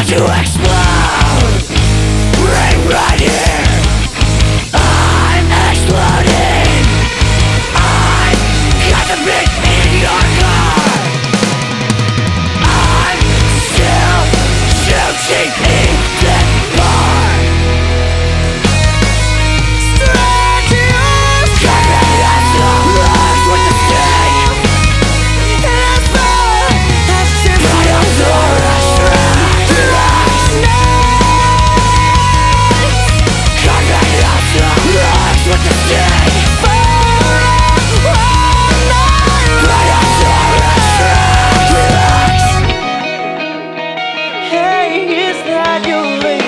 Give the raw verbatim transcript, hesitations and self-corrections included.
to explode right, right here. I'm exploding. I'm got the beat in your car. I'm still shooting in the bar. Strangers coming at the legs with the stick. As far as Tyrannosaurus Rex. Coming at the legs with the stick. Tyrannosaurus Rex. Hey, is that your lady?